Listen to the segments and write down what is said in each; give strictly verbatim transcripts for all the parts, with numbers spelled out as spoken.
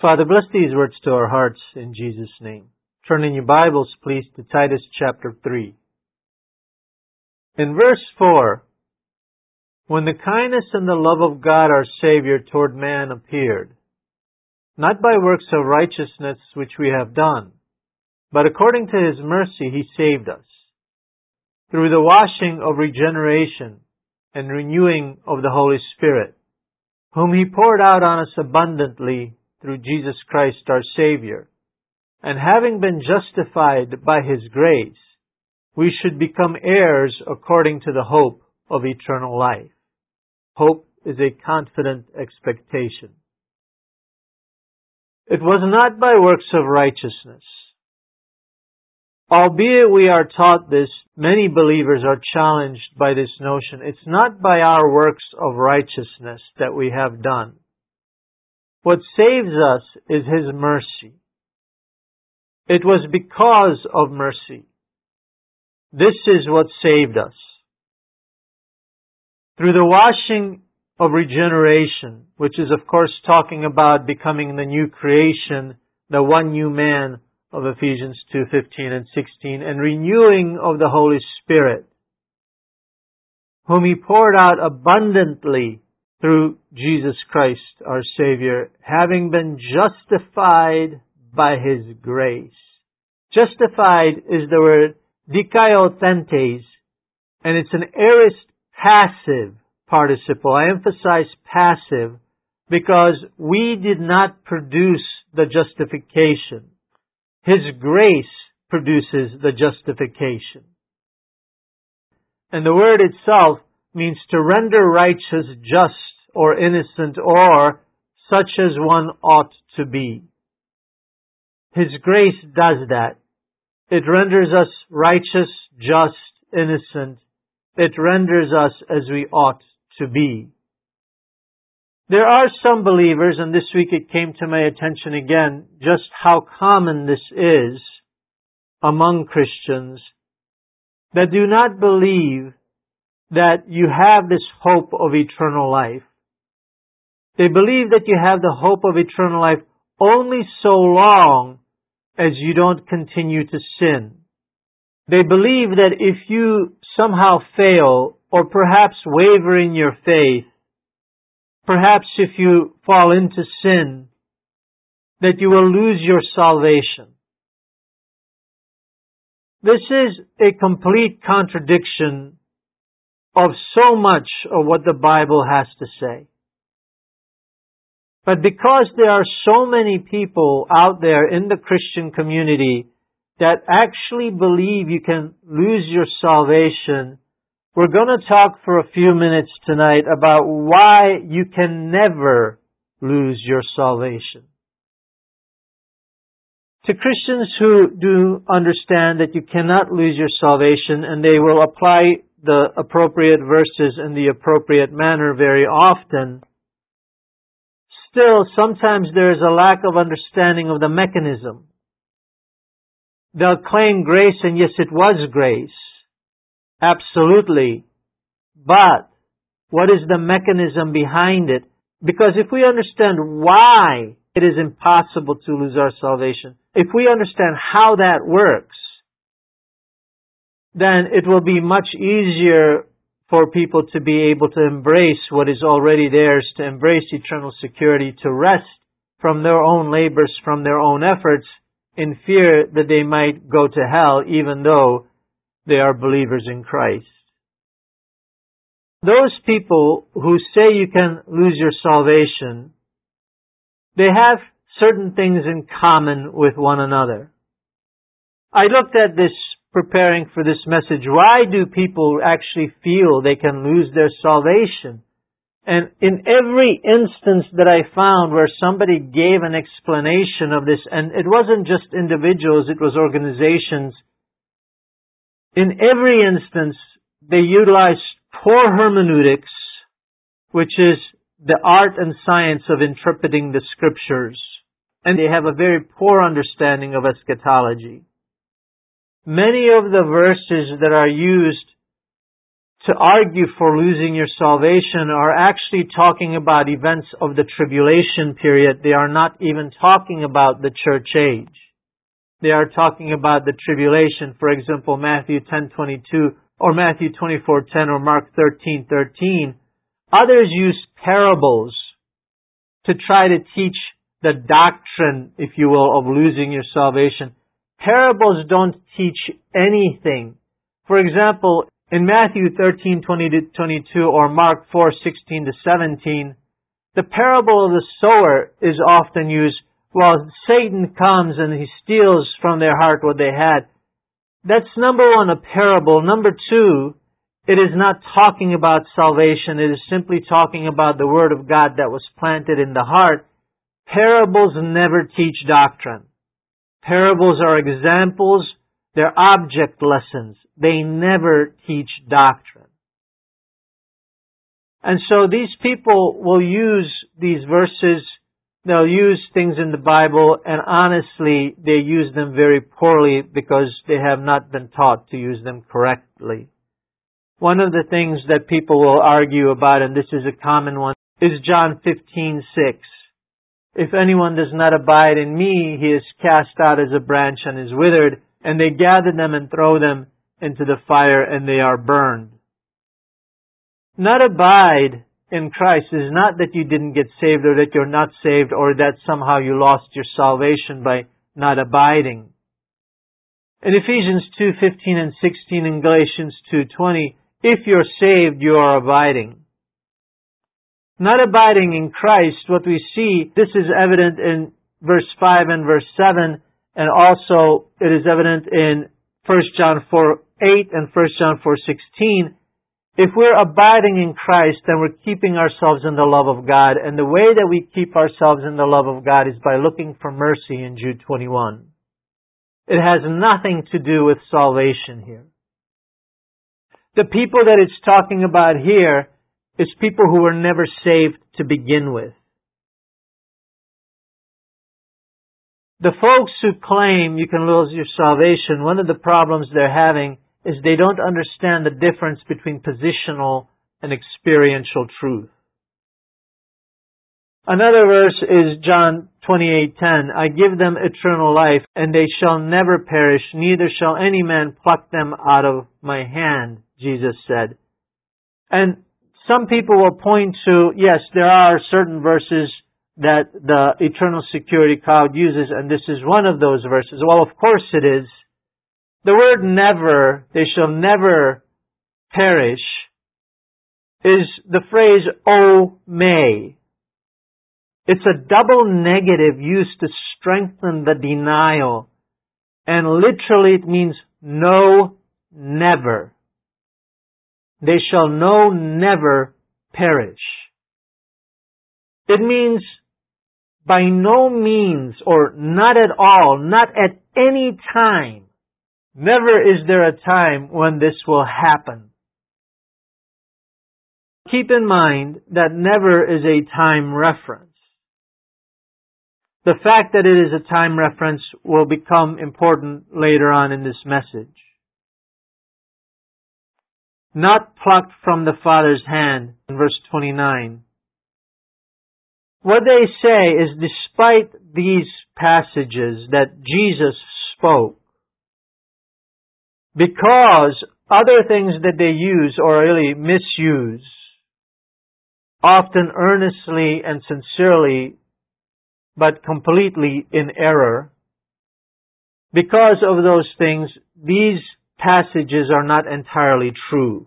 Father, bless these words to our hearts in Jesus' name. Turn in your Bibles, please, to Titus chapter three. In verse four, when the kindness and the love of God our Savior toward man appeared, not by works of righteousness which we have done, but according to His mercy He saved us, through the washing of regeneration and renewing of the Holy Spirit, whom He poured out on us abundantly through Jesus Christ our Savior, and having been justified by His grace, we should become heirs according to the hope of eternal life. Hope is a confident expectation. It was not by works of righteousness. Albeit we are taught this, many believers are challenged by this notion. It's not by our works of righteousness that we have done. What saves us is His mercy. It was because of mercy. This is what saved us. Through the washing of regeneration, which is of course talking about becoming the new creation, the one new man of Ephesians two fifteen and sixteen, and renewing of the Holy Spirit, whom He poured out abundantly through Jesus Christ our Savior, having been justified by His grace. Justified is the word dikaiotentes, and it's an aorist passive participle. I emphasize passive because we did not produce the justification. His grace produces the justification. And the word itself means to render righteous, just, or innocent, or such as one ought to be. His grace does that. It renders us righteous, just, innocent. It renders us as we ought to be. There are some believers, and this week it came to my attention again, just how common this is among Christians, that do not believe that you have this hope of eternal life. They believe that you have the hope of eternal life only so long as you don't continue to sin. They believe that if you somehow fail, or perhaps waver in your faith, perhaps if you fall into sin, that you will lose your salvation. This is a complete contradiction of so much of what the Bible has to say. But because there are so many people out there in the Christian community that actually believe you can lose your salvation, we're going to talk for a few minutes tonight about why you can never lose your salvation. To Christians who do understand that you cannot lose your salvation, and they will apply the appropriate verses in the appropriate manner very often, still sometimes there is a lack of understanding of the mechanism. They'll claim grace, and yes, it was grace. Absolutely. But what is the mechanism behind it? Because if we understand why it is impossible to lose our salvation, if we understand how that works, then it will be much easier for people to be able to embrace what is already theirs, to embrace eternal security, to rest from their own labors, from their own efforts, in fear that they might go to hell even though they are believers in Christ. Those people who say you can lose your salvation, they have certain things in common with one another. I looked at this preparing for this message. Why do people actually feel they can lose their salvation? And in every instance that I found where somebody gave an explanation of this, and it wasn't just individuals, it was organizations, in every instance they utilized poor hermeneutics, which is the art and science of interpreting the scriptures, and they have a very poor understanding of eschatology. Many of the verses that are used to argue for losing your salvation are actually talking about events of the tribulation period. They are not even talking about the church age. They are talking about the tribulation. For example, Matthew ten twenty-two or Matthew twenty-four ten or Mark thirteen thirteen. Others use parables to try to teach the doctrine, if you will, of losing your salvation. Parables don't teach anything. For example, in Matthew thirteen twenty to twenty-two or Mark four sixteen to seventeen, the parable of the sower is often used. Well, Satan comes and he steals from their heart what they had. That's number one, a parable. Number two, it is not talking about salvation. It is simply talking about the Word of God that was planted in the heart. Parables never teach doctrine. Parables are examples. They're object lessons. They never teach doctrine. And so these people will use these verses. They'll use things in the Bible, and honestly, they use them very poorly because they have not been taught to use them correctly. One of the things that people will argue about, and this is a common one, is John fifteen six. If anyone does not abide in me, he is cast out as a branch and is withered, and they gather them and throw them into the fire, and they are burned. Not abide in Christ is not that you didn't get saved or that you're not saved or that somehow you lost your salvation by not abiding. In Ephesians two fifteen and sixteen and Galatians two twenty, if you're saved, you are abiding. Not abiding in Christ, what we see, this is evident in verse five and verse seven, and also it is evident in First John four eight and First John four sixteen. If we're abiding in Christ, then we're keeping ourselves in the love of God. And the way that we keep ourselves in the love of God is by looking for mercy in Jude twenty-one. It has nothing to do with salvation here. The people that it's talking about here is people who were never saved to begin with. The folks who claim you can lose your salvation, one of the problems they're having is they don't understand the difference between positional and experiential truth. Another verse is John twenty-eight ten. I give them eternal life, and they shall never perish, neither shall any man pluck them out of my hand, Jesus said. And some people will point to, yes, there are certain verses that the eternal security cloud uses, and this is one of those verses. Well, of course it is. The word never, they shall never perish, is the phrase, oh, may. It's a double negative used to strengthen the denial. And literally it means no, never. They shall no, never perish. It means by no means or not at all, not at any time. Never is there a time when this will happen. Keep in mind that never is a time reference. The fact that it is a time reference will become important later on in this message. Not plucked from the Father's hand, in verse twenty-nine. What they say is, despite these passages that Jesus spoke, because other things that they use or really misuse, often earnestly and sincerely, but completely in error, because of those things, these passages are not entirely true.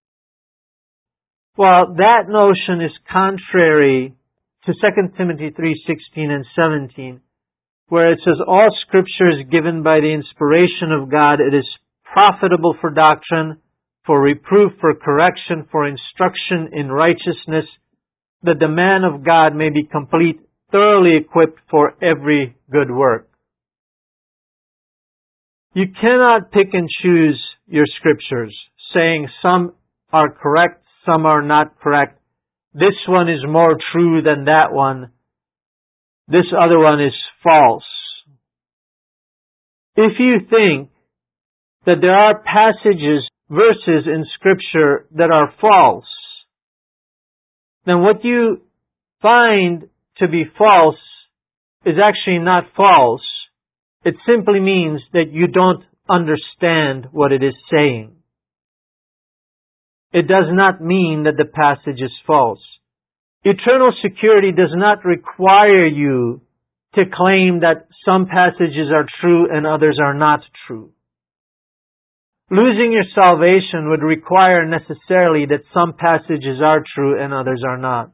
Well, that notion is contrary to Second Timothy three sixteen and seventeen, where it says, all Scripture is given by the inspiration of God. It is profitable for doctrine, for reproof, for correction, for instruction in righteousness, that the man of God may be complete, thoroughly equipped for every good work. You cannot pick and choose your scriptures, saying some are correct, some are not correct. This one is more true than that one. This other one is false. If you think that there are passages verses in Scripture that are false, then what you find to be false is actually not false. It simply means that you don't understand what it is saying. It does not mean that the passage is false. Eternal security does not require you to claim that some passages are true and others are not true. Losing your salvation would require necessarily that some passages are true and others are not.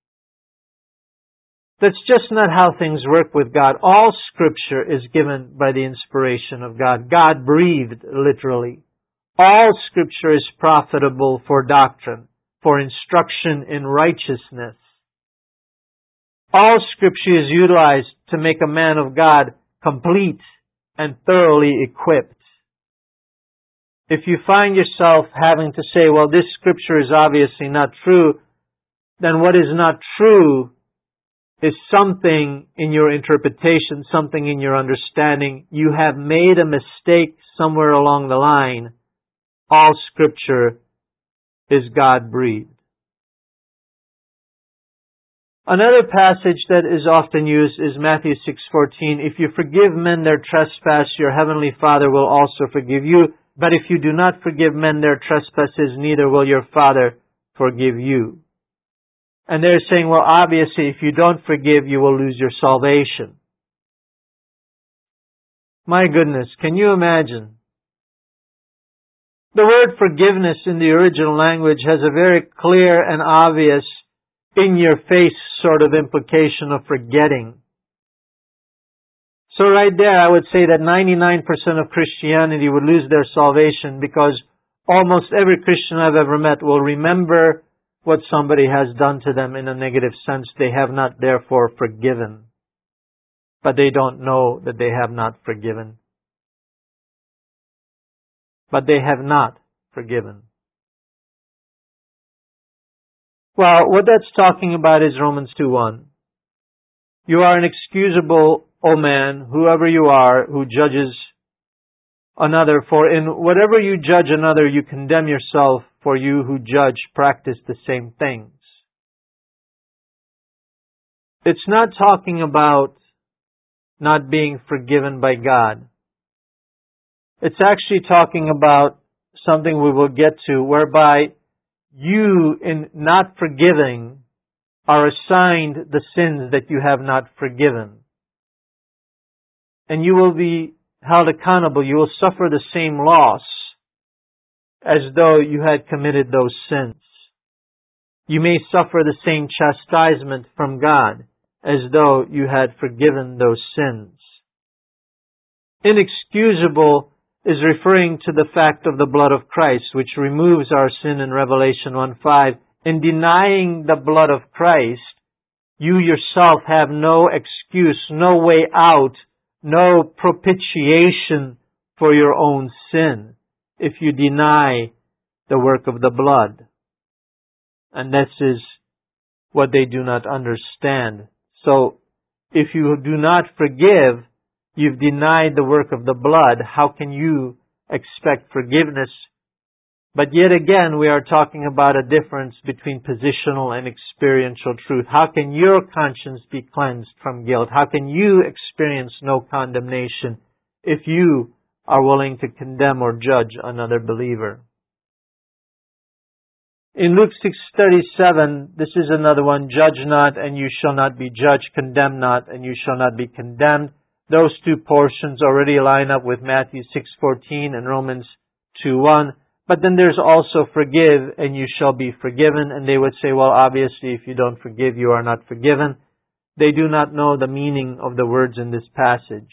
That's just not how things work with God. All Scripture is given by the inspiration of God. God breathed, literally. All Scripture is profitable for doctrine, for instruction in righteousness. All Scripture is utilized to make a man of God complete and thoroughly equipped. If you find yourself having to say, well, this Scripture is obviously not true, then what is not true is something in your interpretation, something in your understanding. You have made a mistake somewhere along the line. All Scripture is God-breathed. Another passage that is often used is Matthew six fourteen. If you forgive men their trespass, your heavenly Father will also forgive you. But if you do not forgive men their trespasses, neither will your Father forgive you. And they're saying, well, obviously, if you don't forgive, you will lose your salvation. My goodness, can you imagine? The word forgiveness in the original language has a very clear and obvious, in-your-face sort of implication of forgetting. So right there, I would say that ninety-nine percent of Christianity would lose their salvation because almost every Christian I've ever met will remember what somebody has done to them in a negative sense. They have not therefore forgiven. But they don't know that they have not forgiven. But they have not forgiven. Well, what that's talking about is Romans two one. You are inexcusable, O man, whoever you are, who judges another. For in whatever you judge another, you condemn yourself, for you who judge practice the same things. It's not talking about not being forgiven by God. It's actually talking about something we will get to, whereby you, in not forgiving, are assigned the sins that you have not forgiven. And you will be held accountable. You will suffer the same loss as though you had committed those sins. You may suffer the same chastisement from God as though you had forgiven those sins. Inexcusable is referring to the fact of the blood of Christ, which removes our sin in Revelation one five. In denying the blood of Christ, you yourself have no excuse, no way out, no propitiation for your own sin if you deny the work of the blood. And this is what they do not understand. So, if you do not forgive, you've denied the work of the blood. How can you expect forgiveness? But yet again, we are talking about a difference between positional and experiential truth. How can your conscience be cleansed from guilt? How can you experience no condemnation if you are willing to condemn or judge another believer? In Luke six thirty-seven, this is another one. Judge not, and you shall not be judged. Condemn not, and you shall not be condemned. Those two portions already line up with Matthew six fourteen and Romans two one. But then there's also forgive, and you shall be forgiven. And they would say, well, obviously, if you don't forgive, you are not forgiven. They do not know the meaning of the words in this passage.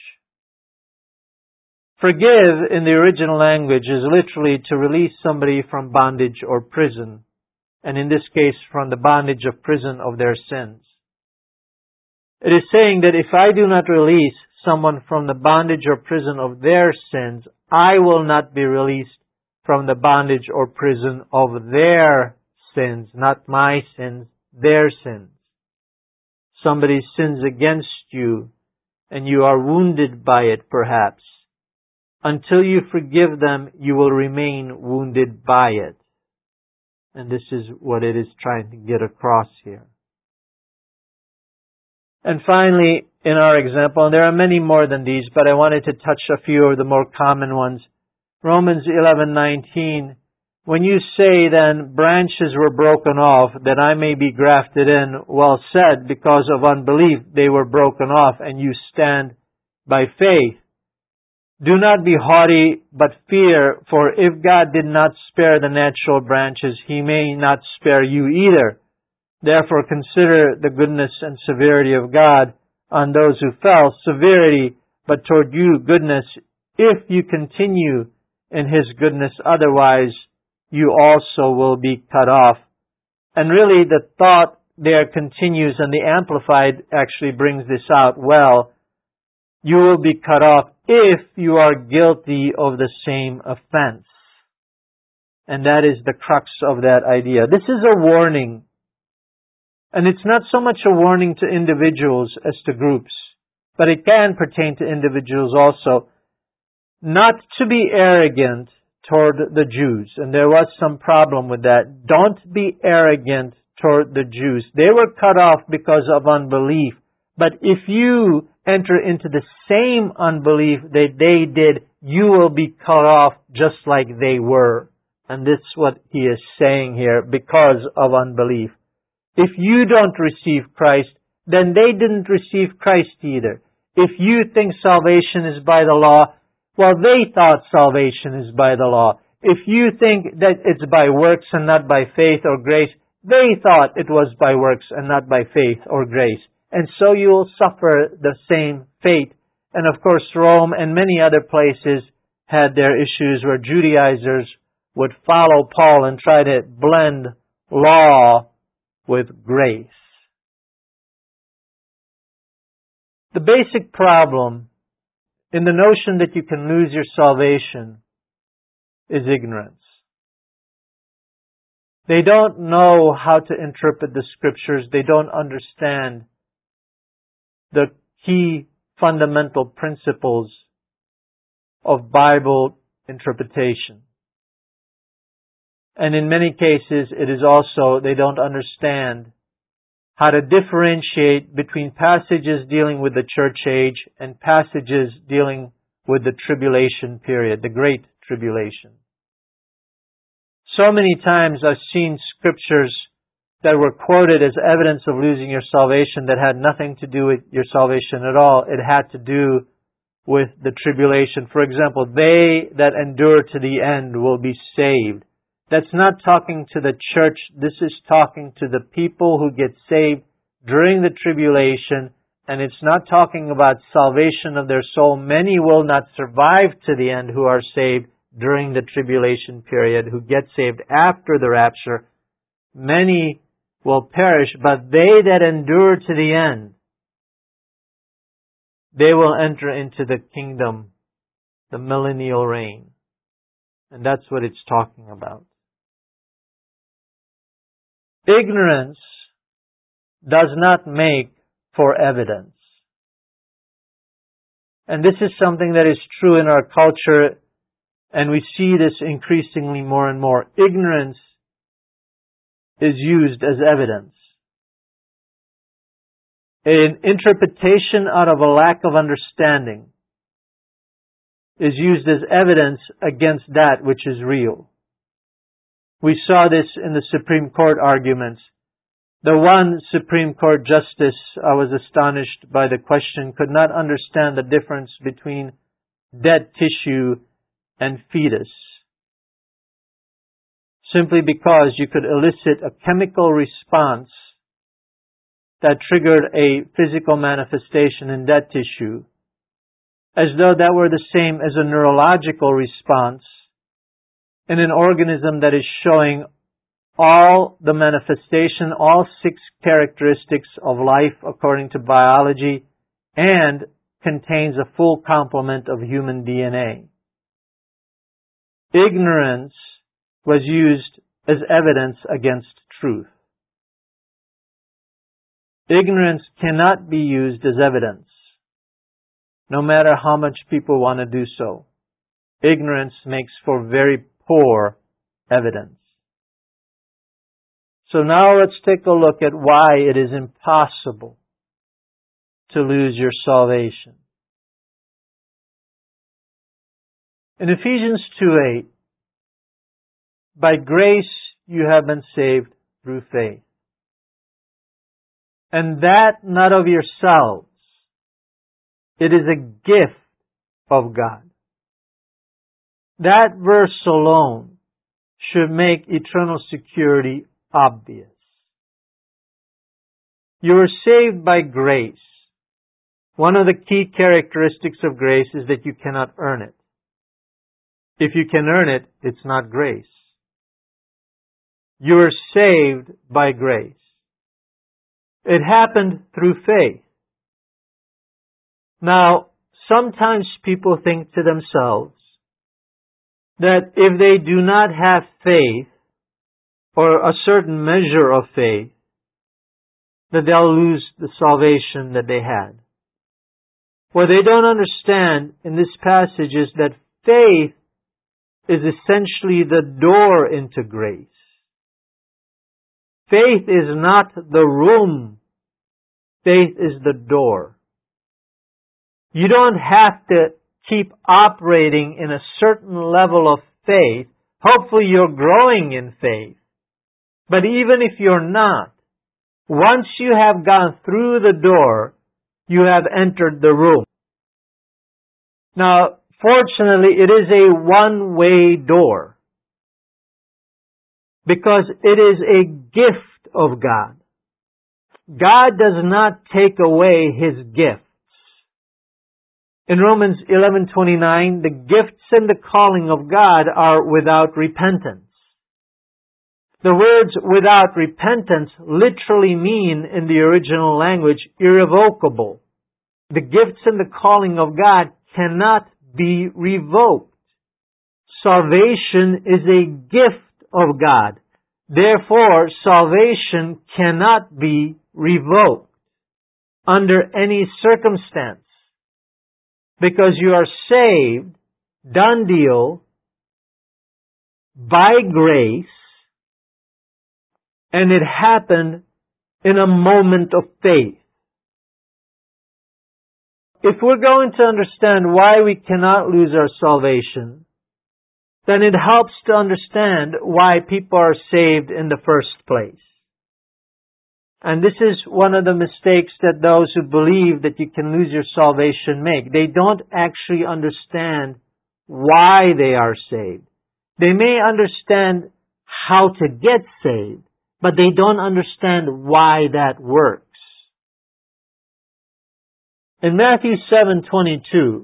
Forgive in the original language is literally to release somebody from bondage or prison. And in this case, from the bondage of prison of their sins. It is saying that if I do not release someone from the bondage or prison of their sins, I will not be released from the bondage or prison of their sins, not my sins, their sins. Somebody sins against you, and you are wounded by it, perhaps. until you forgive them, you will remain wounded by it. And this is what it is trying to get across here. And finally, in our example, and there are many more than these, but I wanted to touch a few of the more common ones. Romans eleven nineteen, when you say then, branches were broken off, that I may be grafted in, well said, because of unbelief they were broken off, and you stand by faith. Do not be haughty, but fear, for if God did not spare the natural branches, He may not spare you either. Therefore consider the goodness and severity of God on those who fell, severity, but toward you goodness, if you continue in His goodness, otherwise you also will be cut off. And really the thought there continues, and the Amplified actually brings this out well. You will be cut off if you are guilty of the same offense. And that is the crux of that idea. This is a warning. And it's not so much a warning to individuals as to groups, but it can pertain to individuals also. Not to be arrogant toward the Jews. And there was some problem with that. Don't be arrogant toward the Jews. They were cut off because of unbelief. But if you enter into the same unbelief that they did, you will be cut off just like they were. And this is what he is saying here, because of unbelief. If you don't receive Christ, then they didn't receive Christ either. If you think salvation is by the law, well, they thought salvation is by the law. If you think that it's by works and not by faith or grace, they thought it was by works and not by faith or grace. And so you will suffer the same fate. And of course, Rome and many other places had their issues where Judaizers would follow Paul and try to blend law with grace. The basic problem in the notion that you can lose your salvation is ignorance. They don't know how to interpret the Scriptures. They don't understand the key fundamental principles of Bible interpretation. And in many cases, it is also, they don't understand how to differentiate between passages dealing with the church age and passages dealing with the tribulation period, the Great Tribulation. So many times I've seen scriptures that were quoted as evidence of losing your salvation that had nothing to do with your salvation at all. It had to do with the tribulation. For example, they that endure to the end will be saved. That's not talking to the church. This is talking to the people who get saved during the tribulation. And it's not talking about salvation of their soul. Many will not survive to the end who are saved during the tribulation period, who get saved after the rapture. Many will perish, but they that endure to the end, they will enter into the kingdom, the millennial reign. And that's what it's talking about. Ignorance does not make for evidence. And this is something that is true in our culture, and we see this increasingly more and more. Ignorance is used as evidence. An interpretation out of a lack of understanding is used as evidence against that which is real. We saw this in the Supreme Court arguments. The one Supreme Court justice, I was astonished by the question, could not understand the difference between dead tissue and fetus. Simply because you could elicit a chemical response that triggered a physical manifestation in dead tissue, as though that were the same as a neurological response in an organism that is showing all the manifestation, all six characteristics of life according to biology, and contains a full complement of human D N A. Ignorance was used as evidence against truth. Ignorance cannot be used as evidence, no matter how much people want to do so. ignorance makes for very poor evidence. So now let's take a look at why it is impossible to lose your salvation. In Ephesians two eight, by grace you have been saved through faith. And that not of yourselves. It is a gift of God. That verse alone should make eternal security obvious. You are saved by grace. One of the key characteristics of grace is that you cannot earn it. If you can earn it, it's not grace. You are saved by grace. It happened through faith. Now, sometimes people think to themselves that if they do not have faith, or a certain measure of faith, that they'll lose the salvation that they had. What they don't understand in this passage is that faith is essentially the door into grace. Faith is not the room. Faith is the door. You don't have to keep operating in a certain level of faith. Hopefully you're growing in faith. But even if you're not, once you have gone through the door, you have entered the room. Now, fortunately, it is a one-way door, because it is a gift of God. God does not take away His gifts. In Romans eleven twenty-nine, the gifts and the calling of God are without repentance. The words without repentance literally mean, in the original language, irrevocable. The gifts and the calling of God cannot be revoked. Salvation is a gift of God. Therefore, salvation cannot be revoked under any circumstance. Because you are saved, done deal, by grace, and it happened in a moment of faith. If we're going to understand why we cannot lose our salvation, then it helps to understand why people are saved in the first place. And this is one of the mistakes that those who believe that you can lose your salvation make. They don't actually understand why they are saved. They may understand how to get saved, but they don't understand why that works. In Matthew seven twenty-two,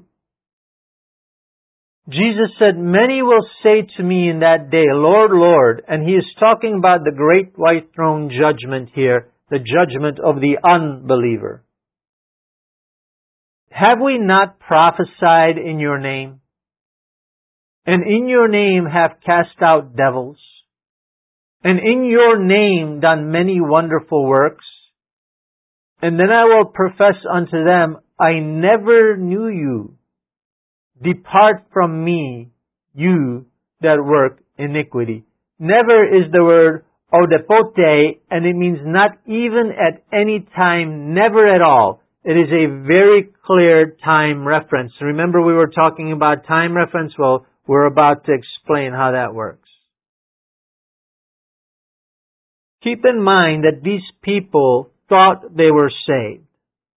Jesus said, "Many will say to me in that day, Lord, Lord," and He is talking about the great white throne judgment here, the judgment of the unbeliever. "Have we not prophesied in your name? And in your name have cast out devils? And in your name done many wonderful works? And then I will profess unto them, I never knew you. Depart from me, you that work iniquity." Never is the word odepote, and it means not even at any time, never at all. It is a very clear time reference. Remember we were talking about time reference? Well, we're about to explain how that works. Keep in mind that these people thought they were saved,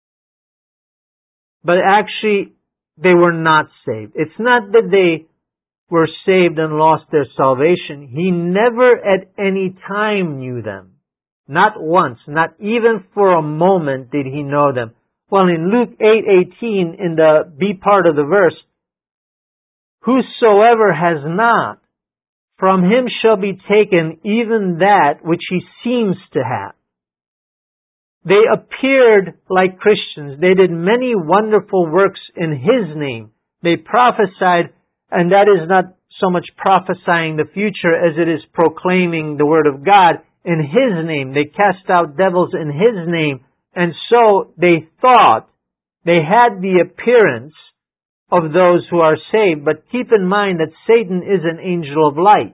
but actually they were not saved. It's not that they were saved and lost their salvation. He never at any time knew them. Not once, not even for a moment did He know them. Well, in Luke eight eighteen, in the B part of the verse, "Whosoever has not, from him shall be taken even that which he seems to have." They appeared like Christians. They did many wonderful works in His name. They prophesied, and that is not so much prophesying the future as it is proclaiming the Word of God in His name. They cast out devils in His name. And so they thought they had the appearance of those who are saved. But keep in mind that Satan is an angel of light.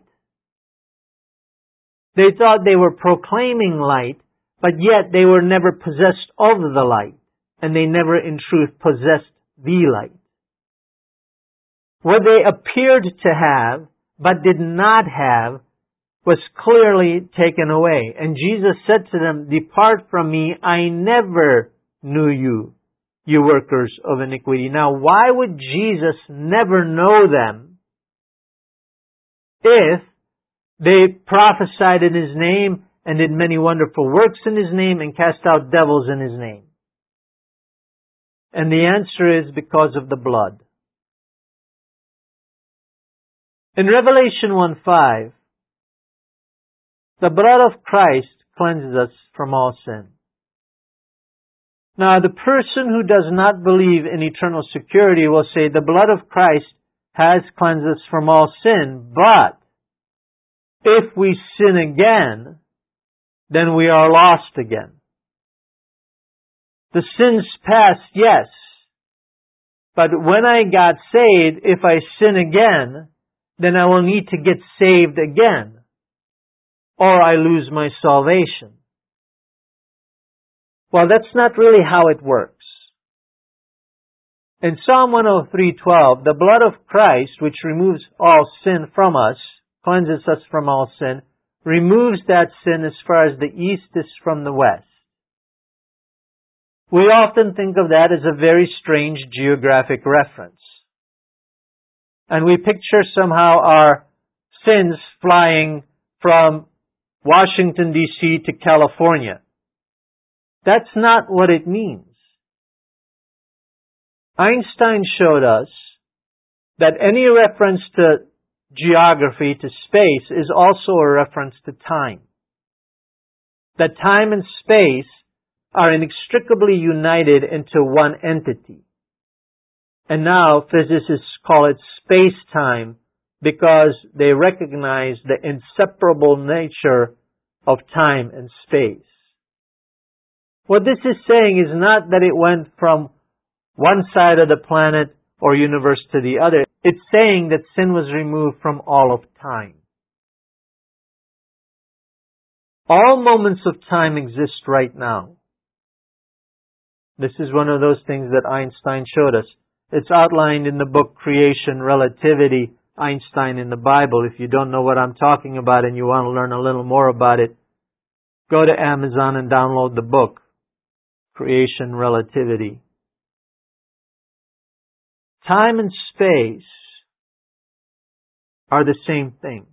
They thought they were proclaiming light, but yet they were never possessed of the light, and they never in truth possessed the light. What they appeared to have, but did not have, was clearly taken away. And Jesus said to them, "Depart from me, I never knew you, you workers of iniquity." Now, why would Jesus never know them if they prophesied in His name and did many wonderful works in His name and cast out devils in His name? And the answer is because of the blood. In Revelation one five, the blood of Christ cleanses us from all sin. Now, the person who does not believe in eternal security will say the blood of Christ has cleansed us from all sin, but if we sin again, then we are lost again. The sins past, yes, but when I got saved, if I sin again, then I will need to get saved again, or I lose my salvation. Well, that's not really how it works. In Psalm one oh three twelve, the blood of Christ, which removes all sin from us, cleanses us from all sin, removes that sin as far as the east is from the west. We often think of that as a very strange geographic reference. And we picture somehow our sins flying from Washington, D C to California. That's not what it means. Einstein showed us that any reference to geography, to space, is also a reference to time. That time and space are inextricably united into one entity. And now physicists call it space-time because they recognize the inseparable nature of time and space. What this is saying is not that it went from one side of the planet or universe to the other. It's saying that sin was removed from all of time. All moments of time exist right now. This is one of those things that Einstein showed us. It's outlined in the book Creation Relativity, Einstein in the Bible. If you don't know what I'm talking about and you want to learn a little more about it, go to Amazon and download the book, Creation Relativity. Time and space are the same thing.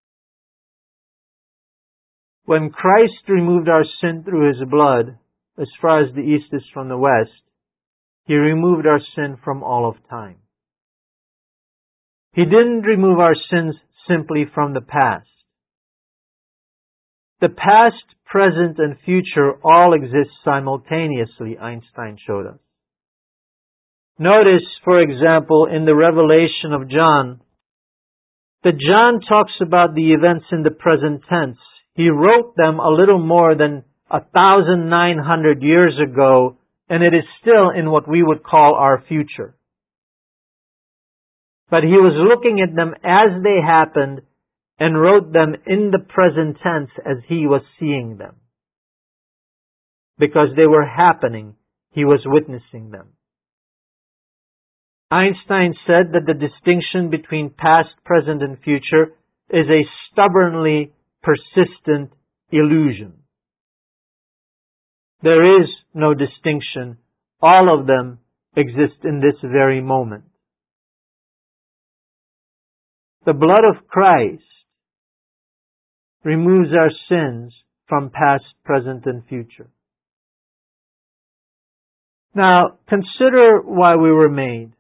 When Christ removed our sin through His blood, as far as the east is from the west, He removed our sin from all of time. He didn't remove our sins simply from the past. The past, present, and future all exist simultaneously, Einstein showed us. Notice, for example, in the Revelation of John, that John talks about the events in the present tense. He wrote them a little more than a thousand nine hundred years ago, and it is still in what we would call our future. But he was looking at them as they happened and wrote them in the present tense as he was seeing them. Because they were happening, he was witnessing them. Einstein said that the distinction between past, present, and future is a stubbornly persistent illusion. There is no distinction. All of them exist in this very moment. The blood of Christ removes our sins from past, present, and future. Now, consider why we were made.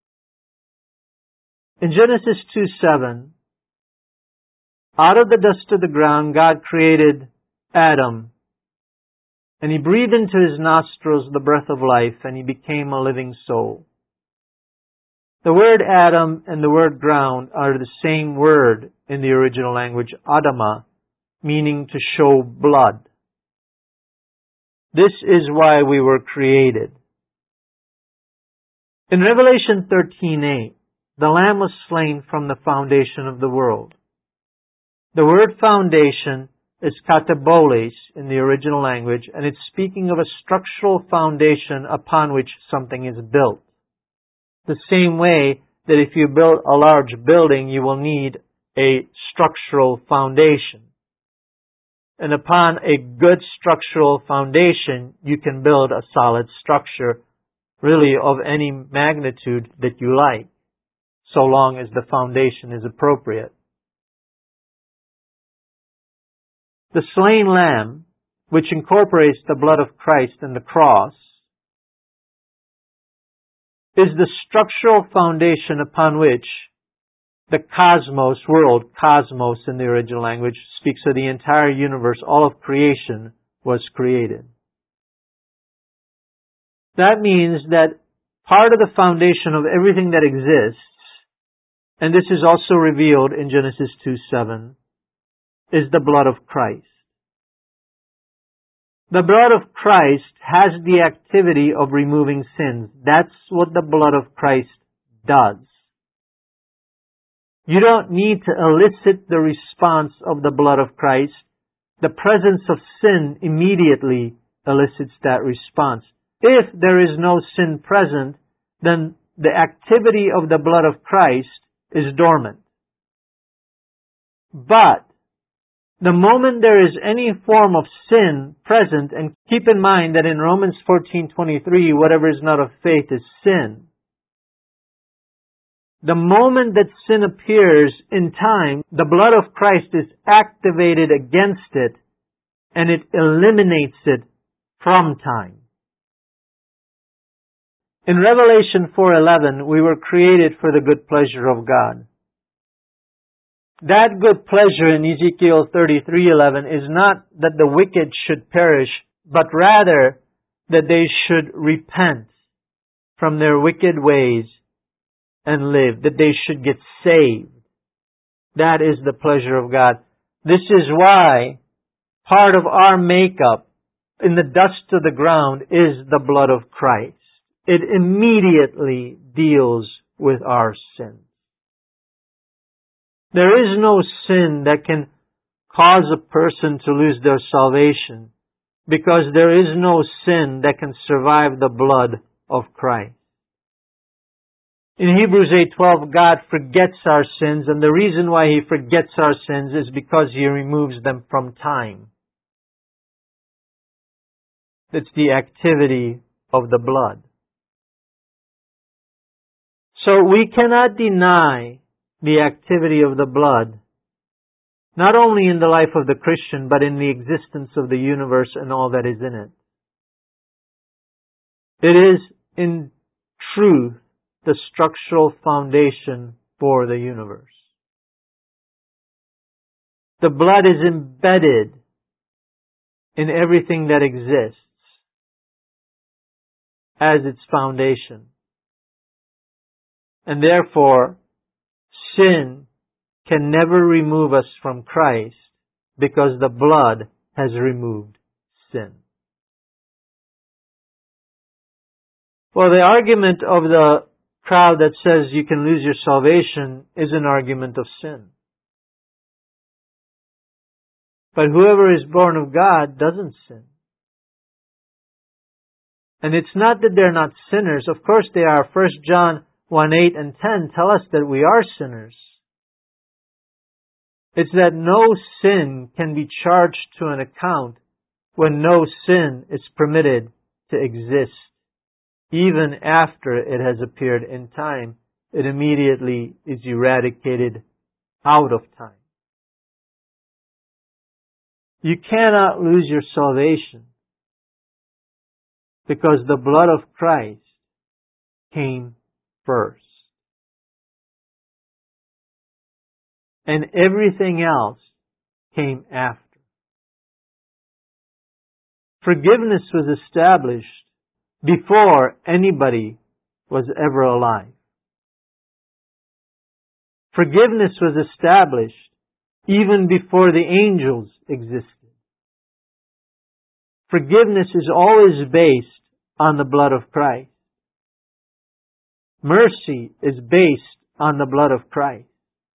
In Genesis two seven, out of the dust of the ground, God created Adam, and He breathed into his nostrils the breath of life, and he became a living soul. The word Adam and the word ground are the same word in the original language, Adama, meaning to show blood. This is why we were created. In Revelation thirteen eight, the Lamb was slain from the foundation of the world. The word foundation is kataboles in the original language, and it's speaking of a structural foundation upon which something is built. The same way that if you build a large building, you will need a structural foundation. And upon a good structural foundation, you can build a solid structure, really of any magnitude that you like, so long as the foundation is appropriate. The slain lamb, which incorporates the blood of Christ and the cross, is the structural foundation upon which the cosmos, world, cosmos in the original language, speaks of the entire universe, all of creation was created. That means that part of the foundation of everything that exists, and this is also revealed in Genesis two seven, is the blood of Christ. The blood of Christ has the activity of removing sins. That's what the blood of Christ does. You don't need to elicit the response of the blood of Christ. The presence of sin immediately elicits that response. If there is no sin present, then the activity of the blood of Christ is dormant. But the moment there is any form of sin present, and keep in mind that in Romans fourteen twenty-three, whatever is not of faith is sin. The moment that sin appears in time, the blood of Christ is activated against it, and it eliminates it from time. In Revelation four eleven, we were created for the good pleasure of God. That good pleasure in Ezekiel thirty-three eleven is not that the wicked should perish, but rather that they should repent from their wicked ways and live, that they should get saved. That is the pleasure of God. This is why part of our makeup in the dust of the ground is the blood of Christ. It immediately deals with our sins. There is no sin that can cause a person to lose their salvation, because there is no sin that can survive the blood of Christ. In Hebrews eight twelve, God forgets our sins, and the reason why He forgets our sins is because He removes them from time. It's the activity of the blood. So we cannot deny the activity of the blood, not only in the life of the Christian, but in the existence of the universe and all that is in it. It is, in truth, the structural foundation for the universe. The blood is embedded in everything that exists as its foundation. And therefore, sin can never remove us from Christ, because the blood has removed sin. Well, the argument of the crowd that says you can lose your salvation is an argument of sin. But whoever is born of God doesn't sin. And it's not that they're not sinners. Of course they are. First John one eight and ten tell us that we are sinners. It's that no sin can be charged to an account when no sin is permitted to exist. Even after it has appeared in time, it immediately is eradicated out of time. You cannot lose your salvation because the blood of Christ came first. And everything else came after. Forgiveness was established before anybody was ever alive. Forgiveness was established even before the angels existed. Forgiveness is always based on the blood of Christ. mercy is based on the blood of Christ.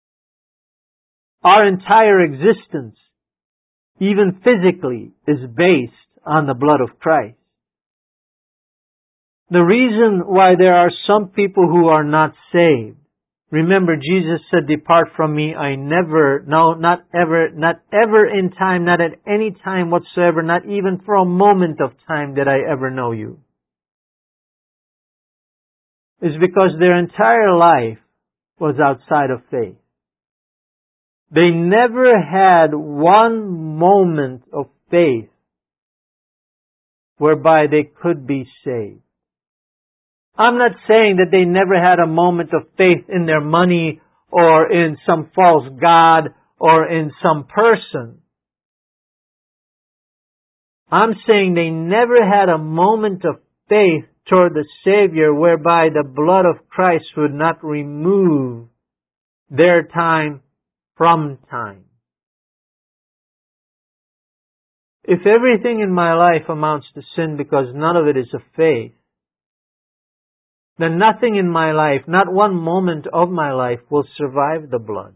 Our entire existence, even physically, is based on the blood of Christ. The reason why there are some people who are not saved, remember Jesus said, "Depart from me, I never," no, not ever, not ever in time, not at any time whatsoever, not even for a moment of time did I ever know you. Is because their entire life was outside of faith. They never had one moment of faith whereby they could be saved. I'm not saying that they never had a moment of faith in their money or in some false god or in some person. I'm saying they never had a moment of faith toward the Savior whereby the blood of Christ would not remove their time from time. If everything in my life amounts to sin because none of it is of faith, then nothing in my life, not one moment of my life, will survive the blood.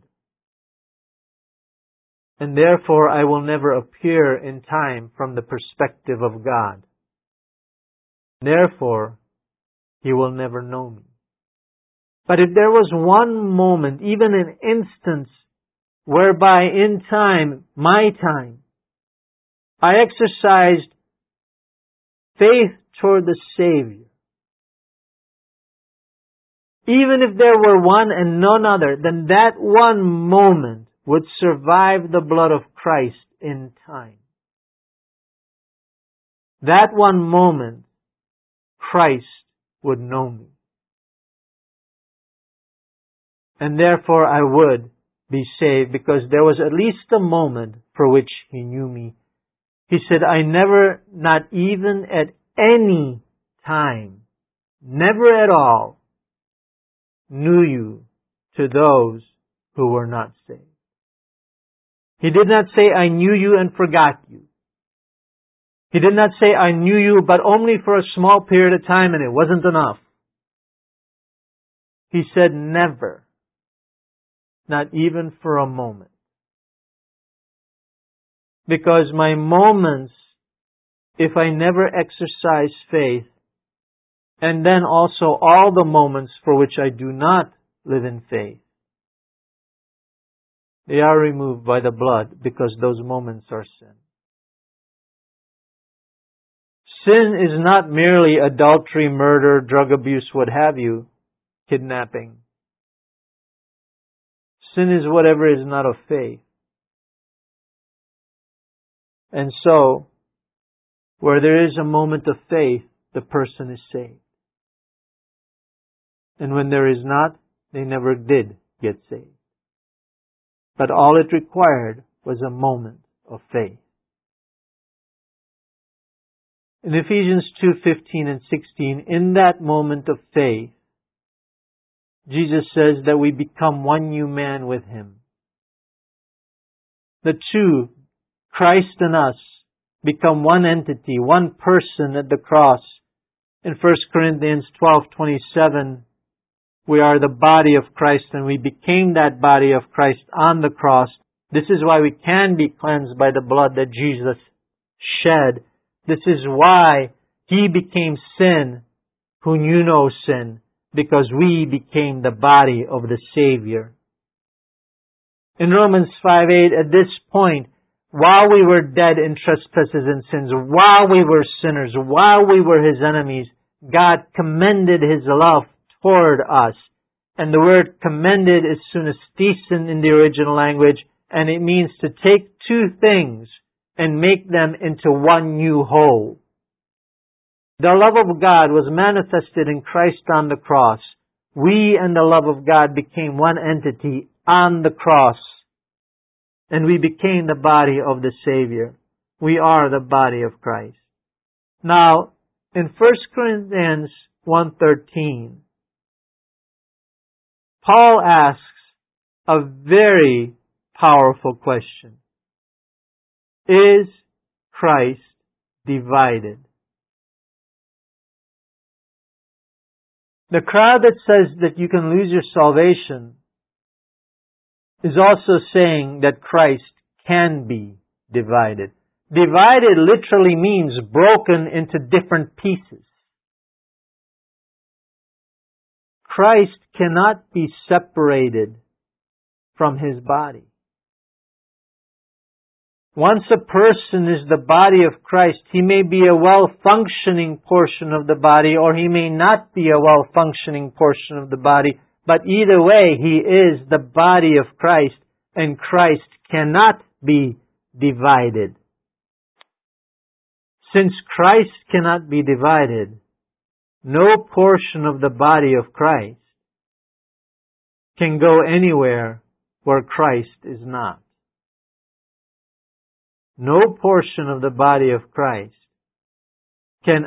And therefore I will never appear in time from the perspective of God. Therefore, He will never know me. But if there was one moment, even an instance, whereby in time, my time, I exercised faith toward the Savior, even if there were one and none other, then that one moment would survive the blood of Christ in time. That one moment, Christ would know me. And therefore I would be saved because there was at least a moment for which He knew me. He said, "I never, not even at any time, never at all, knew you to those who were not saved." He did not say, "I knew you and forgot you." He did not say, "I knew you but only for a small period of time and it wasn't enough." He said, "Never, not even for a moment." Because my moments, if I never exercise faith, and then also all the moments for which I do not live in faith, they are removed by the blood because those moments are sin. Sin is not merely adultery, murder, drug abuse, what have you, kidnapping. Sin is whatever is not of faith. And so, where there is a moment of faith, the person is saved. And when there is not, they never did get saved. But all it required was a moment of faith. In Ephesians two fifteen and sixteen, in that moment of faith, Jesus says that we become one new man with Him. The two, Christ and us, become one entity, one person at the cross. In First Corinthians twelve twenty-seven, we are the body of Christ and we became that body of Christ on the cross. This is why we can be cleansed by the blood that Jesus shed. This is why He became sin who knew no sin, because we became the body of the Savior. In Romans five eight, at this point, while we were dead in trespasses and sins, while we were sinners, while we were His enemies, God commended His love toward us. And the word commended is sunestesen in the original language, and it means to take two things and make them into one new whole. The love of God was manifested in Christ on the cross. We and the love of God became one entity on the cross. And we became the body of the Savior. We are the body of Christ. Now, in First Corinthians one thirteen, Paul asks a very powerful question. Is Christ divided? The crowd that says that you can lose your salvation is also saying that Christ can be divided. Divided literally means broken into different pieces. Christ cannot be separated from His body. Once a person is the body of Christ, he may be a well-functioning portion of the body, or he may not be a well-functioning portion of the body, but either way, he is the body of Christ, and Christ cannot be divided. Since Christ cannot be divided, no portion of the body of Christ can go anywhere where Christ is not. No portion of the body of Christ can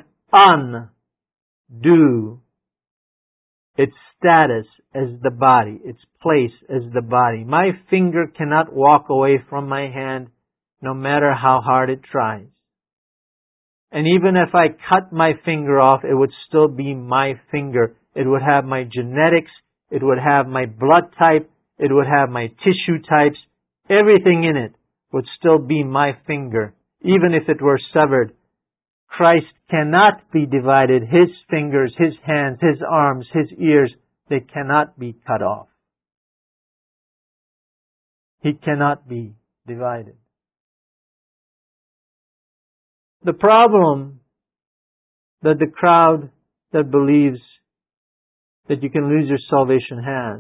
undo its status as the body, its place as the body. My finger cannot walk away from my hand no matter how hard it tries. And even if I cut my finger off, it would still be my finger. It would have my genetics, it would have my blood type, it would have my tissue types, everything in it would still be my finger, even if it were severed. Christ cannot be divided. His fingers, His hands, His arms, His ears, they cannot be cut off. He cannot be divided. The problem that the crowd that believes that you can lose your salvation has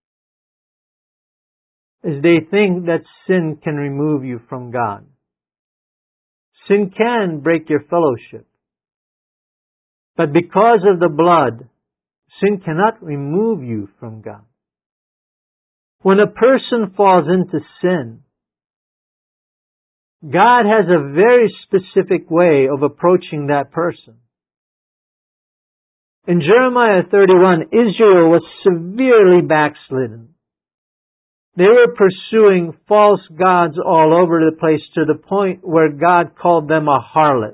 is they think that sin can remove you from God. Sin can break your fellowship. But because of the blood, sin cannot remove you from God. When a person falls into sin, God has a very specific way of approaching that person. In Jeremiah thirty-one, Israel was severely backslidden. They were pursuing false gods all over the place to the point where God called them a harlot.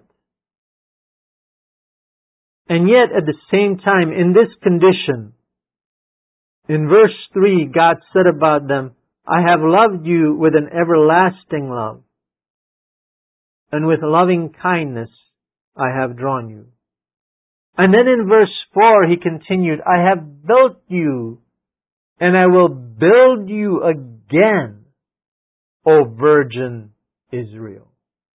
And yet at the same time, in this condition, in verse three, God said about them, I have loved you with an everlasting love, and with loving kindness I have drawn you. And then in verse four, He continued, I have built you, and I will build you again, O virgin Israel.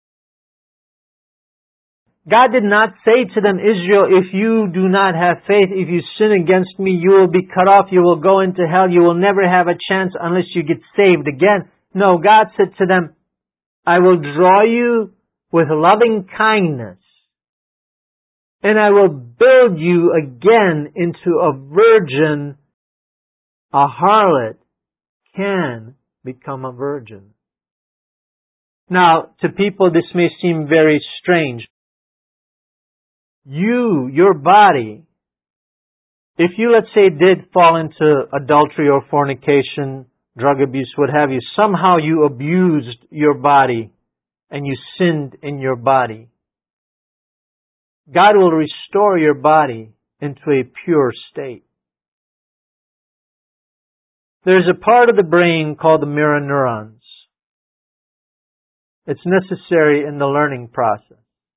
God did not say to them, Israel, if you do not have faith, if you sin against me, you will be cut off, you will go into hell, you will never have a chance unless you get saved again. No, God said to them, I will draw you with loving kindness, and I will build you again into a virgin. A harlot can become a virgin. Now, to people this may seem very strange. You, your body, if you, let's say, did fall into adultery or fornication, drug abuse, what have you, somehow you abused your body and you sinned in your body, God will restore your body into a pure state. There's a part of the brain called the mirror neurons. It's necessary in the learning process.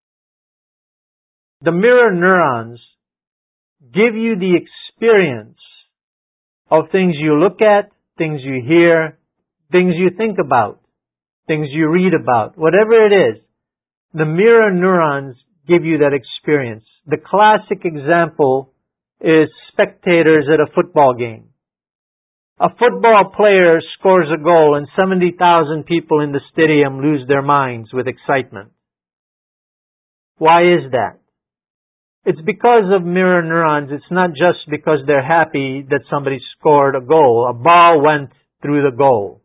The mirror neurons give you the experience of things you look at, things you hear, things you think about, things you read about, whatever it is. The mirror neurons give you that experience. The classic example is spectators at a football game. A football player scores a goal and seventy thousand people in the stadium lose their minds with excitement. Why is that? It's because of mirror neurons. It's not just because they're happy that somebody scored a goal. A ball went through the goal.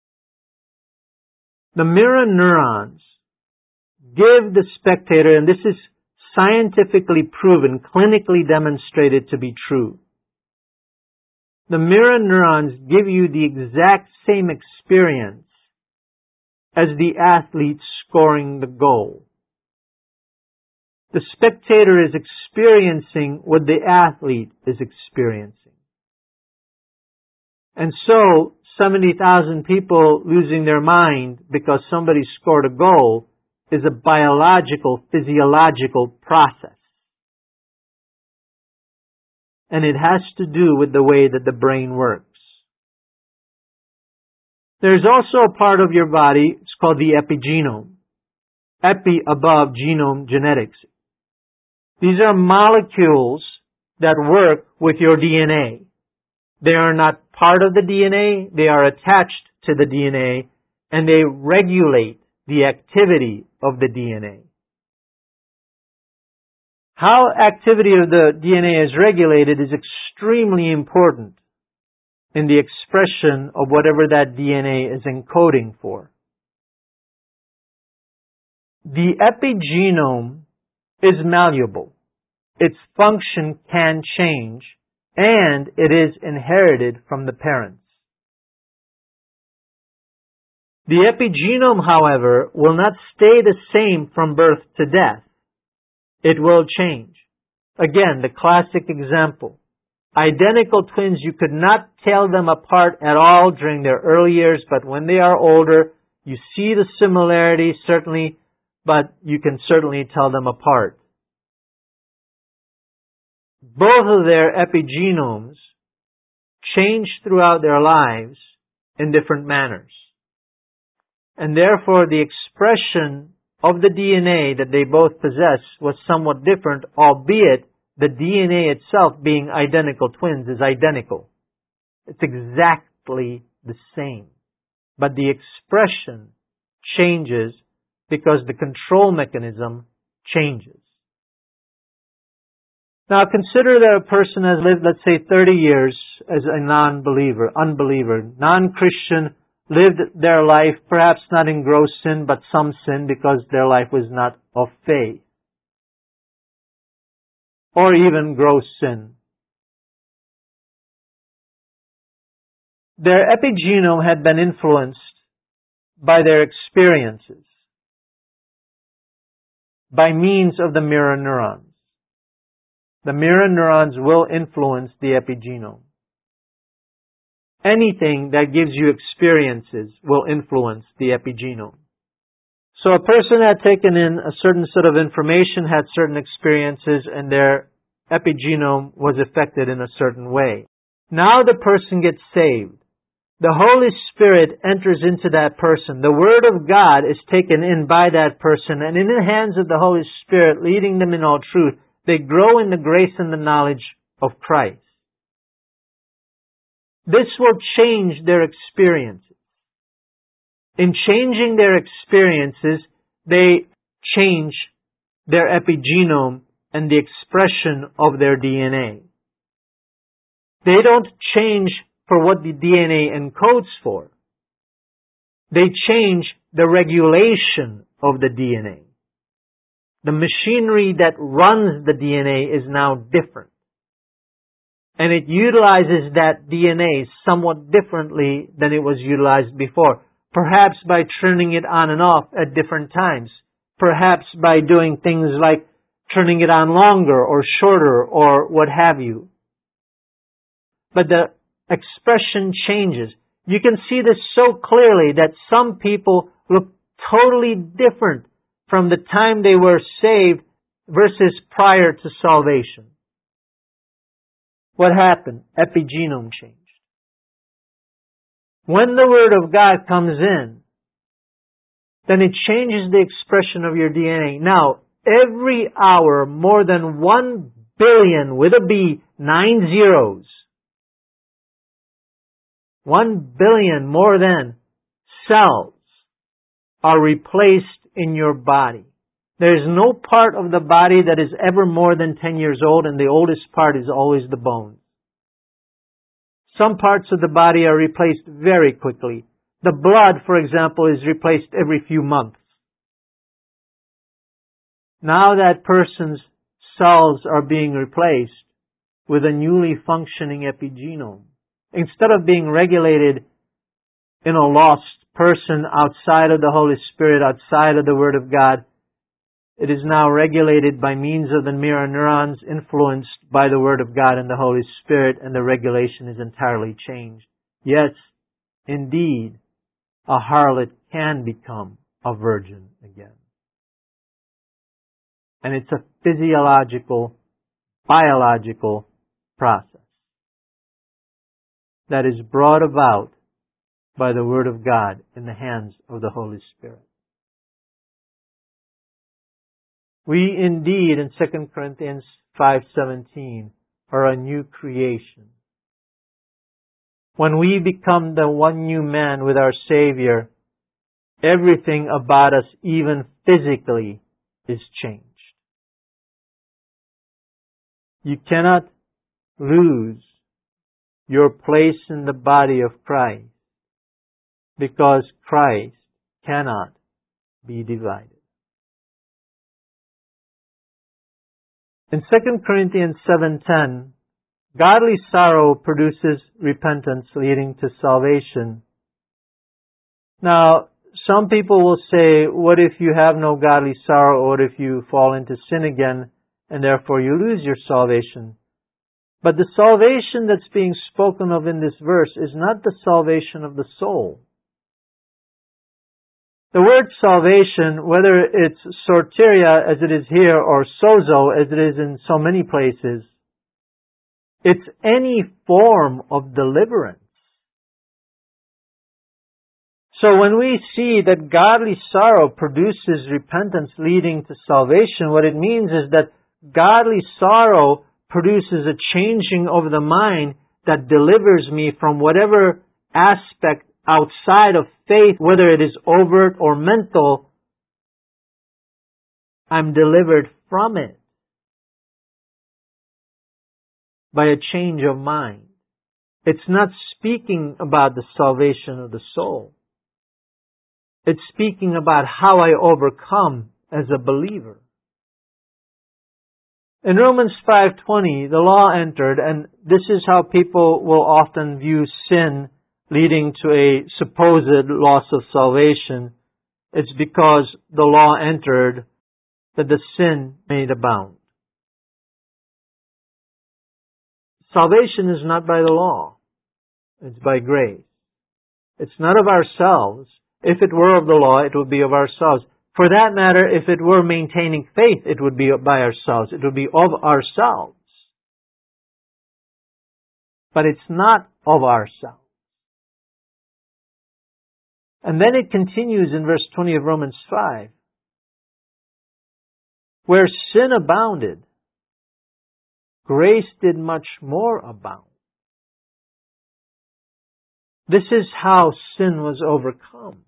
The mirror neurons give the spectator, and this is scientifically proven, clinically demonstrated to be true. The mirror neurons give you the exact same experience as the athlete scoring the goal. The spectator is experiencing what the athlete is experiencing. And so, seventy thousand people losing their mind because somebody scored a goal is a biological, physiological process. And it has to do with the way that the brain works. There's also a part of your body, it's called the epigenome. Epi, above, genome, genetics. These are molecules that work with your D N A. They are not part of the D N A, they are attached to the D N A, and they regulate the activity of the D N A. How activity of the D N A is regulated is extremely important in the expression of whatever that D N A is encoding for. The epigenome is malleable. Its function can change, and it is inherited from the parents. The epigenome, however, will not stay the same from birth to death. It will change. Again, the classic example. Identical twins, you could not tell them apart at all during their early years, but when they are older, you see the similarity, certainly, but you can certainly tell them apart. Both of their epigenomes change throughout their lives in different manners. And therefore, the expression of the D N A that they both possess was somewhat different, albeit the D N A itself, being identical twins, is identical. It's exactly the same. But the expression changes because the control mechanism changes. Now consider that a person has lived, let's say, thirty years as a non-believer, unbeliever, non-Christian, lived their life, perhaps not in gross sin, but some sin because their life was not of faith. Or even gross sin. Their epigenome had been influenced by their experiences, by means of the mirror neurons. The mirror neurons will influence the epigenome. Anything that gives you experiences will influence the epigenome. So a person had taken in a certain set of information, had certain experiences, and their epigenome was affected in a certain way. Now the person gets saved. The Holy Spirit enters into that person. The Word of God is taken in by that person, and in the hands of the Holy Spirit, leading them in all truth, they grow in the grace and the knowledge of Christ. This will change their experiences. In changing their experiences, they change their epigenome and the expression of their D N A. They don't change for what the D N A encodes for. They change the regulation of the D N A. The machinery that runs the D N A is now different. And it utilizes that D N A somewhat differently than it was utilized before. Perhaps by turning it on and off at different times. Perhaps by doing things like turning it on longer or shorter or what have you. But the expression changes. You can see this so clearly that some people look totally different from the time they were saved versus prior to salvation. What happened? Epigenome changed. When the Word of God comes in, then it changes the expression of your D N A. Now, every hour, more than one billion, with a B, nine zeros, one billion more than cells are replaced in your body. There is no part of the body that is ever more than ten years old, and the oldest part is always the bones. Some parts of the body are replaced very quickly. The blood, for example, is replaced every few months. Now that person's cells are being replaced with a newly functioning epigenome. Instead of being regulated in a lost person outside of the Holy Spirit, outside of the Word of God, It is now regulated by means of the mirror neurons influenced by the Word of God and the Holy Spirit, and the regulation is entirely changed. Yes, indeed, a harlot can become a virgin again. And it's a physiological, biological process that is brought about by the Word of God in the hands of the Holy Spirit. We indeed, in Second Corinthians five seventeen, are a new creation. When we become the one new man with our Savior, everything about us, even physically, is changed. You cannot lose your place in the body of Christ because Christ cannot be divided. In Second Corinthians seven ten, godly sorrow produces repentance leading to salvation. Now, some people will say, what if you have no godly sorrow, or what if you fall into sin again and therefore you lose your salvation? But the salvation that's being spoken of in this verse is not the salvation of the soul. The word salvation, whether it's soteria as it is here or sozo as it is in so many places, it's any form of deliverance. So when we see that godly sorrow produces repentance leading to salvation, what it means is that godly sorrow produces a changing of the mind that delivers me from whatever aspect outside of faith, whether it is overt or mental. I'm delivered from it by a change of mind. It's not speaking about the salvation of the soul. It's speaking about how I overcome as a believer. In Romans five twenty, the law entered, and this is how people will often view sin leading to a supposed loss of salvation. It's because the law entered that the sin made abound. Salvation is not by the law. It's by grace. It's not of ourselves. If it were of the law, it would be of ourselves. For that matter, if it were maintaining faith, it would be by ourselves. It would be of ourselves. But it's not of ourselves. And then it continues in verse twenty of Romans five. Where sin abounded, grace did much more abound. This is how sin was overcome.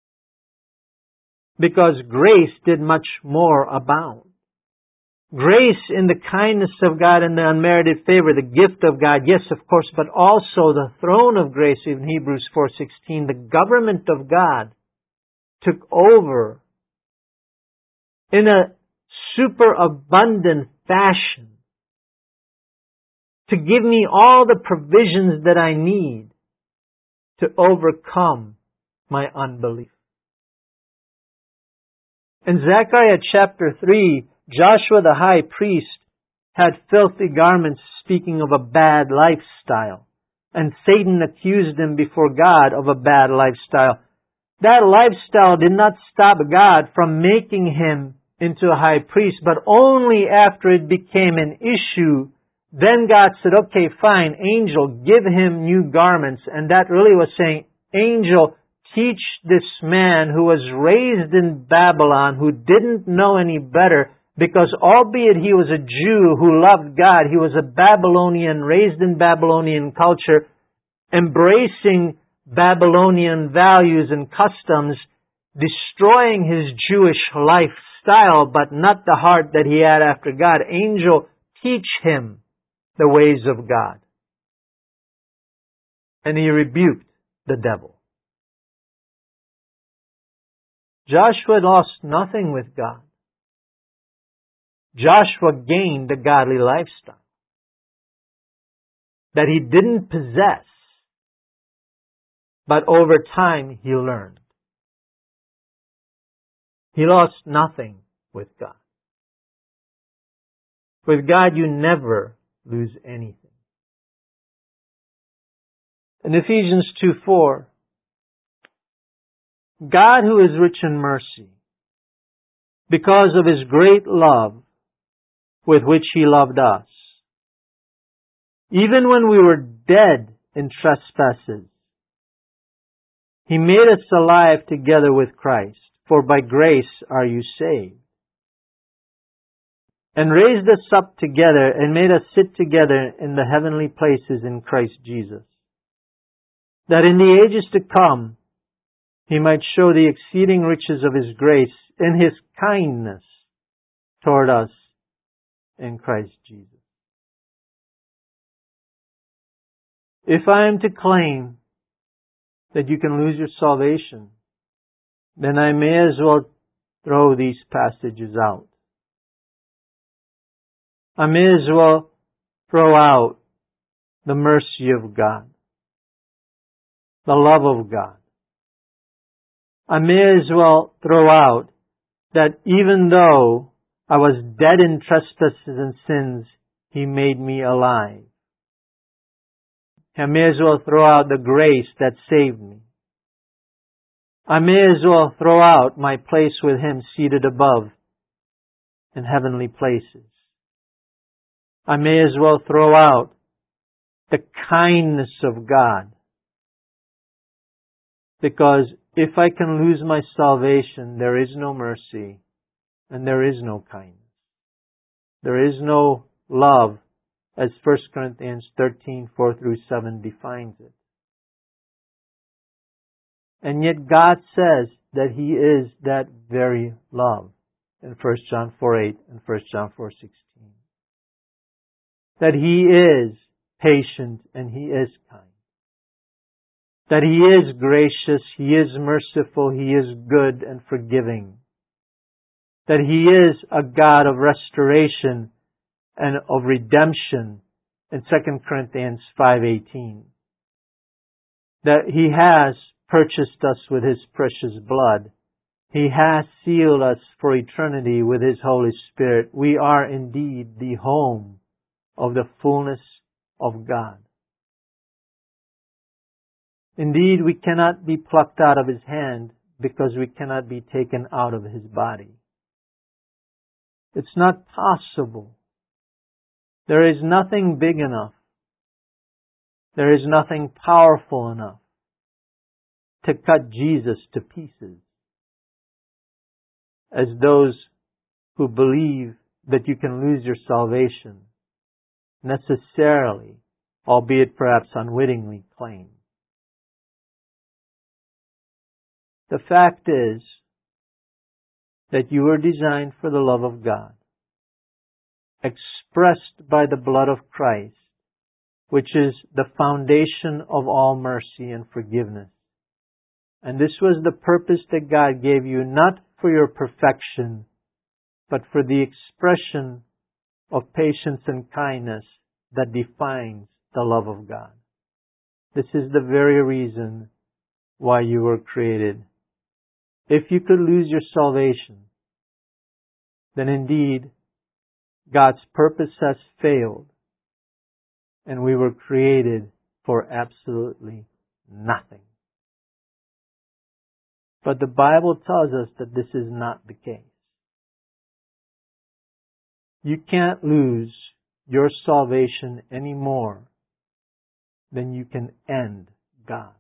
Because grace did much more abound. Grace in the kindness of God and the unmerited favor, the gift of God, yes, of course, but also the throne of grace in Hebrews four sixteen, the government of God took over in a superabundant fashion to give me all the provisions that I need to overcome my unbelief. In Zechariah chapter three, Joshua the high priest had filthy garments, speaking of a bad lifestyle. And Satan accused him before God of a bad lifestyle. That lifestyle did not stop God from making him into a high priest, but only after it became an issue, then God said, okay, fine, angel, give him new garments. And that really was saying, angel, teach this man who was raised in Babylon, who didn't know any better, because albeit he was a Jew who loved God, he was a Babylonian, raised in Babylonian culture, embracing Babylonian values and customs, destroying his Jewish lifestyle, but not the heart that he had after God. Angel, teach him the ways of God. And he rebuked the devil. Joshua lost nothing with God. Joshua gained a godly lifestyle that he didn't possess, but over time he learned. He lost nothing with God. With God, you never lose anything. In Ephesians two four, God, who is rich in mercy, because of His great love with which He loved us, even when we were dead in trespasses, He made us alive together with Christ. For by grace are you saved. And raised us up together and made us sit together in the heavenly places in Christ Jesus, that in the ages to come He might show the exceeding riches of His grace in His kindness toward us in Christ Jesus. If I am to claim that you can lose your salvation, then I may as well throw these passages out. I may as well throw out the mercy of God, the love of God. I may as well throw out that even though I was dead in trespasses and sins, He made me alive. I may as well throw out the grace that saved me. I may as well throw out my place with Him seated above in heavenly places. I may as well throw out the kindness of God. Because if I can lose my salvation, there is no mercy and there is no kindness. There is no love, as First Corinthians thirteen, four through seven defines it. And yet God says that He is that very love in First John four eight and First John four sixteen. That He is patient and He is kind. That He is gracious, He is merciful, He is good and forgiving. That He is a God of restoration and of redemption in Second Corinthians five eighteen. That He has purchased us with His precious blood. He has sealed us for eternity with His Holy Spirit. We are indeed the home of the fullness of God. Indeed, we cannot be plucked out of His hand because we cannot be taken out of His body. It's not possible. There is nothing big enough. There is nothing powerful enough to cut Jesus to pieces. As those who believe that you can lose your salvation necessarily, albeit perhaps unwittingly, claim. The fact is that you were designed for the love of God, expressed by the blood of Christ, which is the foundation of all mercy and forgiveness. And this was the purpose that God gave you, not for your perfection, but for the expression of patience and kindness that defines the love of God. This is the very reason why you were created. If you could lose your salvation, then indeed God's purpose has failed, and we were created for absolutely nothing. But the Bible tells us that this is not the case. You can't lose your salvation any more than you can end God.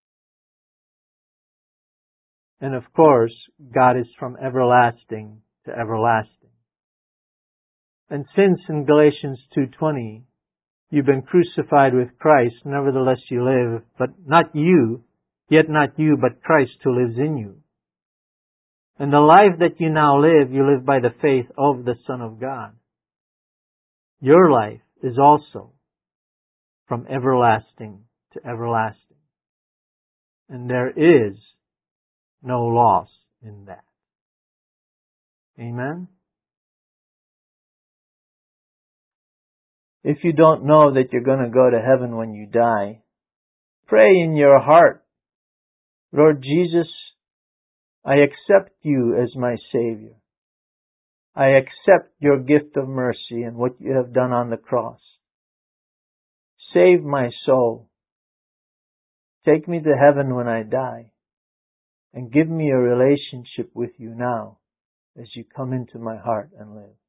And of course, God is from everlasting to everlasting. And since in Galatians two twenty, you've been crucified with Christ, nevertheless you live, but not you, yet not you, but Christ who lives in you. And the life that you now live, you live by the faith of the Son of God. Your life is also from everlasting to everlasting. And there is no loss in that. Amen? If you don't know that you're going to go to heaven when you die, pray in your heart, Lord Jesus, I accept you as my Savior. I accept your gift of mercy and what you have done on the cross. Save my soul. Take me to heaven when I die. And give me a relationship with you now as you come into my heart and live.